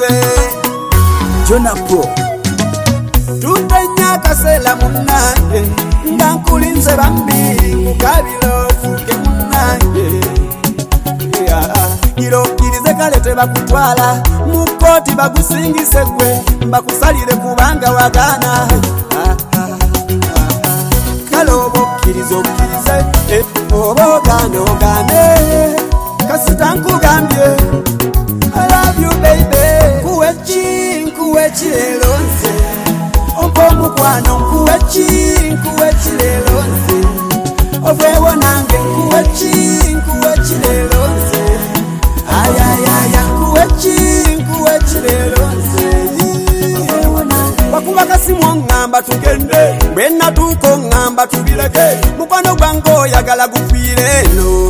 Jona Pro Tundenya kasela munange Ndankulinze bambi Mukabilo fuke munange Irokirize kalete bakutwala Mukoti bagusingise gwe Bakusalire kubanga wagana Kalobo kirizo kirize Obo gane ogane Kasitanku gambye I love you baby Kuwechi elonze Ompo mukwano kuwechi elonze Ofewo nange kuwechi elonze Ayayaya kuwechi elonze Wakuba kasimu ngamba tugende Bwena tuko ngamba tubireke Mukwano gwango yagala gufire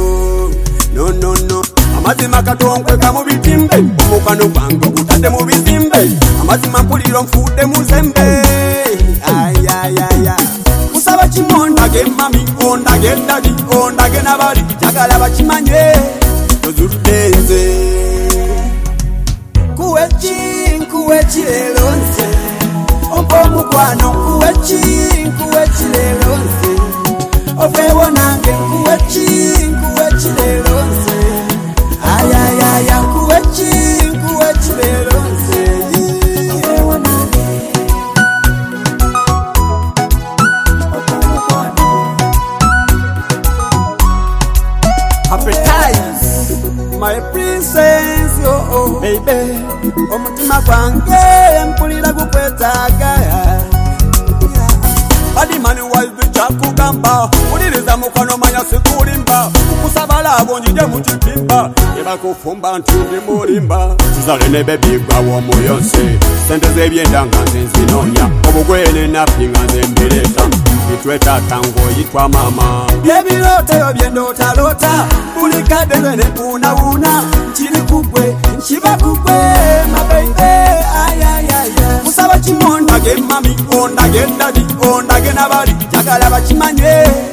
No Amazima katonkwe kamu bitimbe Mukwano gwango utade mu bizimbe Amazima mpuliro mfude muzembe Ayayaya Kusaba chimondage mami ondage ndadi ondage nabali Jagala bachimanye Tozurudenze Kuwechi elonze Ompo mukwano kuwechi elonze Ofewo nange kuwechi elonze Ayayaya kuwechi elonze Ofewo nange Appetize my princess oh baby Omutima gwange mpulira gukwetaaga Adi mani wife chakugamba Uliriza mukwano manya sikulimba Kusabala abonjije muchitimba Eba kufumba ntudi mulimba Tuzale nebe bigwa wa muyonse Sente zebyenda nganze nzinonya Obugwene napinga nze mbireta Itweta tango yitwa mama Yebilote yobyendota lota Bulikade wene una Nchiri kukwe, nchiba kukwe My baby, ayayaya Kusaba chimondage mami ondage ndadi ondage nabali Jagala bachimanye